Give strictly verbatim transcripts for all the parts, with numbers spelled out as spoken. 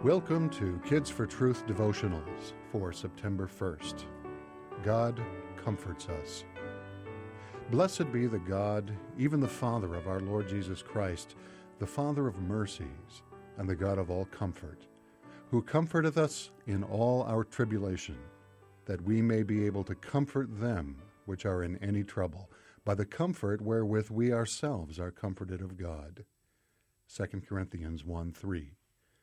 Welcome to Kids for Truth devotionals for September first. God comforts us. Blessed be the God, even the Father of our Lord Jesus Christ, the Father of mercies, and the God of all comfort, who comforteth us in all our tribulation, that we may be able to comfort them which are in any trouble, by the comfort wherewith we ourselves are comforted of God. Second Corinthians one three.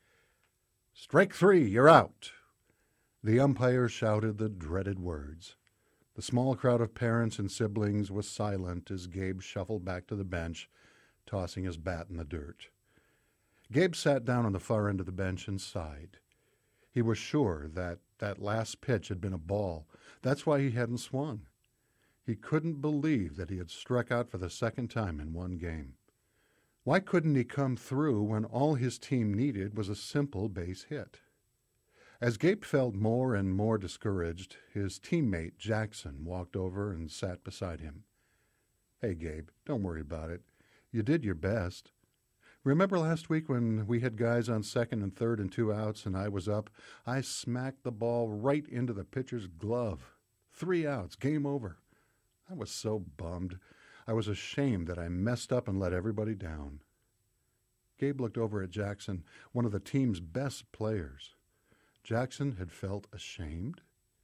Strike three, you're out. The umpire shouted the dreaded words. The small crowd of parents and siblings was silent as Gabe shuffled back to the bench, tossing his bat in the dirt. Gabe sat down on the far end of the bench and sighed. He was sure that that last pitch had been a ball. That's why he hadn't swung. He couldn't believe that he had struck out for the second time in one game. Why couldn't he come through when all his team needed was a simple base hit? As Gabe felt more and more discouraged, his teammate Jackson walked over and sat beside him. Hey, Gabe, don't worry about it. You did your best. Remember last week when we had guys on second and third and two outs and I was up? I smacked the ball right into the pitcher's glove. Three outs, game over. I was so bummed. I was ashamed that I messed up and let everybody down. Gabe looked over at Jackson, one of the team's best players. Jackson had felt ashamed.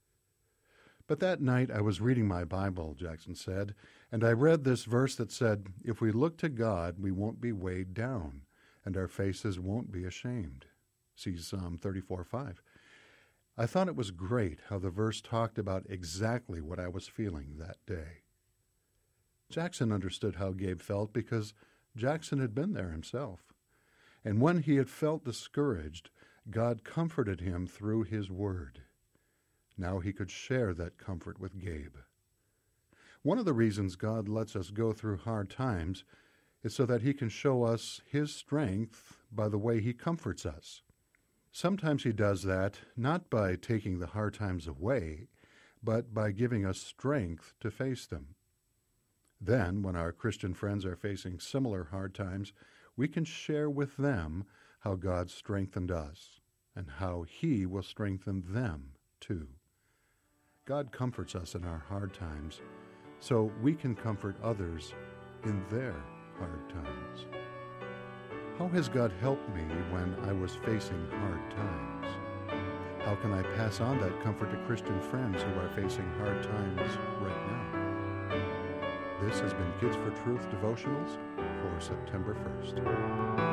But that night I was reading my Bible, Jackson said, and I read this verse that said, if we look to God, we won't be weighed down, and our faces won't be ashamed. See Psalm thirty-four five. I thought it was great how the verse talked about exactly what I was feeling that day. Jackson understood how Gabe felt because Jackson had been there himself. And when he had felt discouraged, God comforted him through his word. Now he could share that comfort with Gabe. One of the reasons God lets us go through hard times is so that he can show us his strength by the way he comforts us. Sometimes he does that not by taking the hard times away, but by giving us strength to face them. Then, when our Christian friends are facing similar hard times, we can share with them how God strengthened us and how he will strengthen them too. God comforts us in our hard times so we can comfort others in their hard times. How has God helped me when I was facing hard times? How can I pass on that comfort to Christian friends who are facing hard times right now? This has been Kids for Truth devotionals for September first.